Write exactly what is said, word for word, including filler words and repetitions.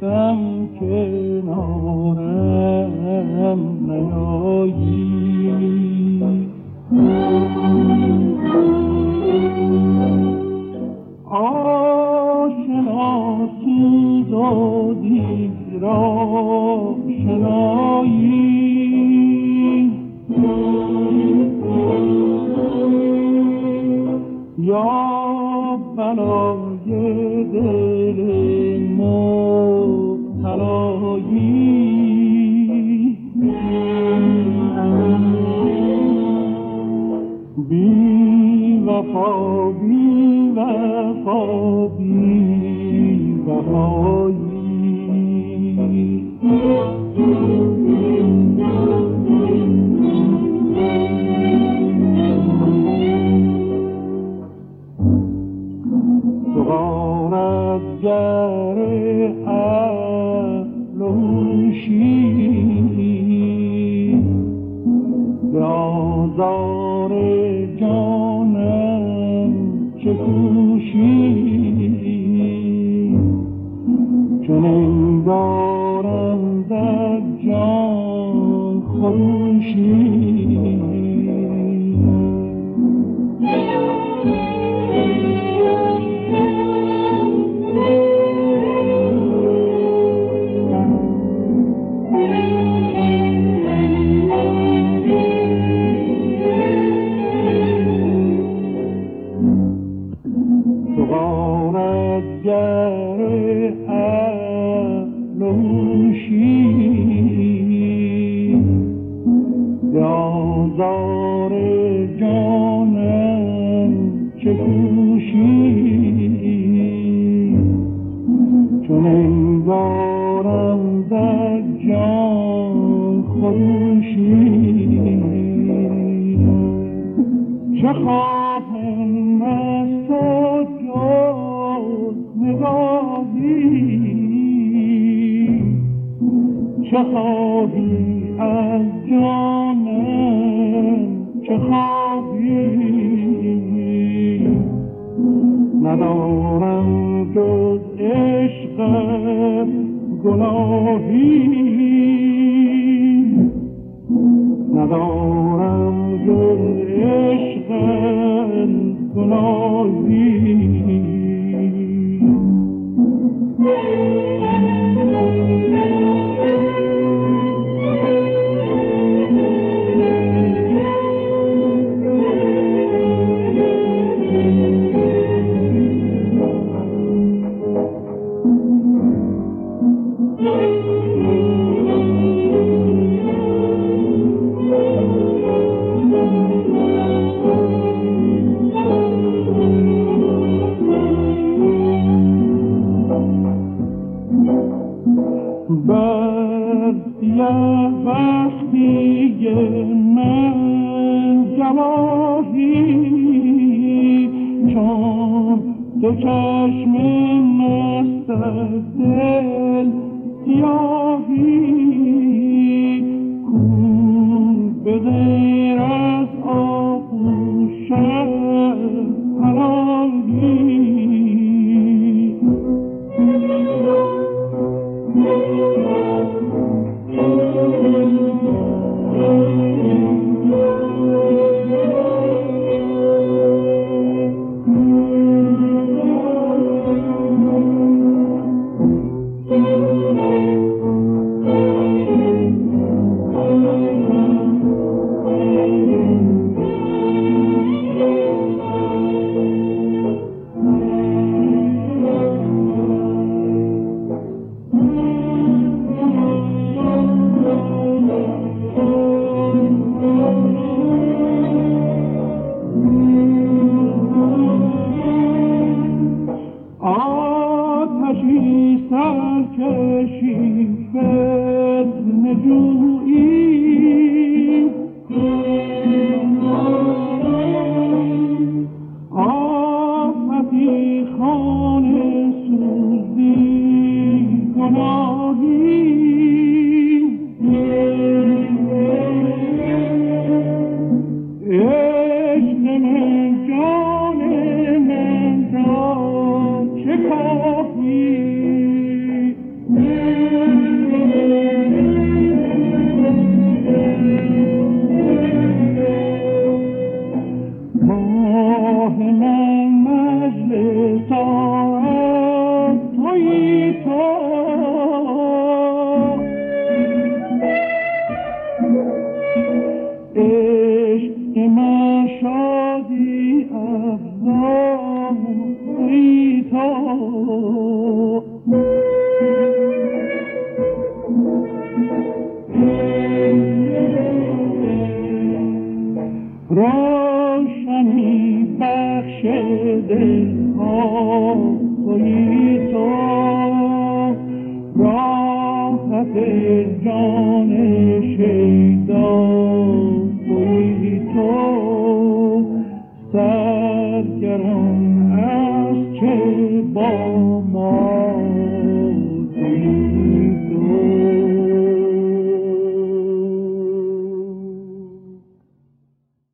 رفتم کنارم نیایی. آشنا سوز و دید را شنایی، یا بلای دل مبتلایی. بی وفا بی وفا بی وفایی. تو غارتگر عقل و هوشی، به آزار جانم چه کوشی. چنین دارم در جان خروشی. گر عقل و هوشی، به آزار جانم چه کوشی. چون انگارم در جان خروشی. چه خواهم از تو جز نگاهی، چه خواهی از جانم چه خواهی. ندارم جز عشقت گناهی، ندارم جز عشقت گناهی. بسیه وقتی من جواهی، چون دو چشم مست از دل سیاهی. کون به غیر از آغوش پناهی. Yeah. روشنی بخش دلها تویی تو، راحت جان شیدا تویی تو، سرگران از چه با